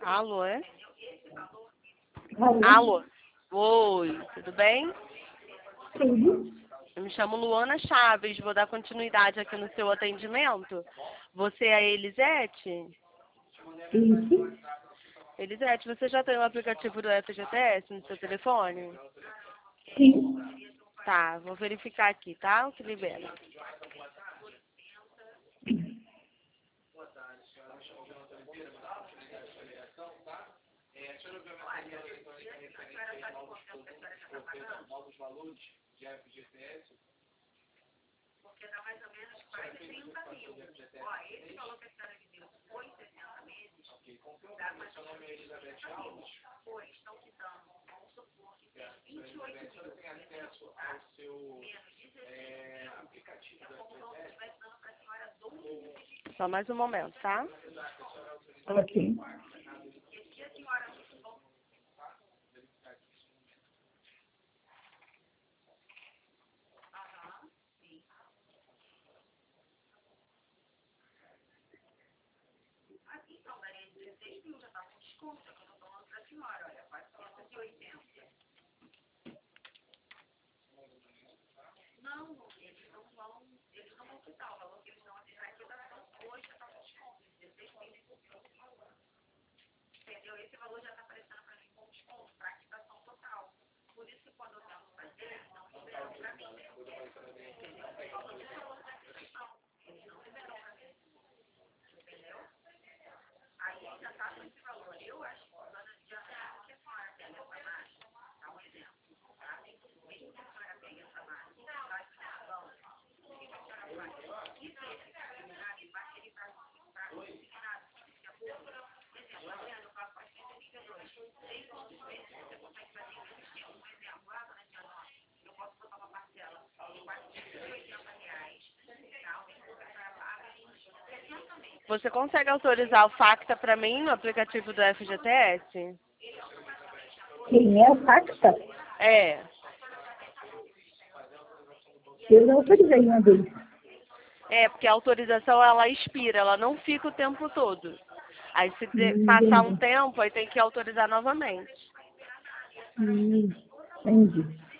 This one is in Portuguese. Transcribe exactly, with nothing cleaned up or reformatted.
Alô, é? Alô? Alô. Oi, tudo bem? Tudo? Eu me chamo Luana Chaves, vou dar continuidade aqui no seu atendimento. Você é a Elisete? Isso? Elisete, você já tem o aplicativo do F G T S no seu telefone? Sim. Tá, vou verificar aqui, tá? O que libera. Porque dá mais ou menos quase trinta mil. Ó, ele falou que a senhora viveu foi sessenta meses, dá mais ou menos trinta mil. Pois, estão quitando, vamos supor que tem vinte e oito mil. Menos dezesseis mil. É como se estivesse dando para a senhora doze mil. Só mais um momento, tá? Ok. E se a senhora não aham, sim. Aqui, então, daria dezesseis mil, já está com desconto, já que eu estou falando para a senhora, olha, quatrocentos e oitenta. Não, eles não vão, eles não vão quitar o valor que eles vão aplicar aqui da ação hoje, já está com desconto, dezesseis mil. Entendeu? Esse valor já está aparecendo para mim com desconto, para a quitação total. Por isso que quando eu tento fazer, eles não liberam para mim. Entendeu? Por causa do valor da quitação. Eles não liberam para mim. Entendeu? Aí já está com esse valor. Eu acho que a dona já sabe que a senhora pega essa margem. Dá um exemplo. Tá? Mesmo que a senhora pegue essa margem, vai para o banco, o que a senhora faz? E se ele terminar e vai querer para consignado, se a boa, por exemplo, amanhã eu faço para quinze vendedores. Seis pontos meses, você consegue fazer esse esquema. Um exemplo, ah, dona Diana, eu posso botar uma parcela de quatrocentos e oitenta reais, tá? Eu vou para sessenta meses. Você consegue autorizar o Facta para mim no aplicativo do F G T S? Quem é o Pacta? É. Eu não autorizei uma vez. É, porque a autorização ela expira, ela não fica o tempo todo. Aí se de- Hum, passar um Entendi. tempo, aí tem que autorizar novamente. Hum, Entendi.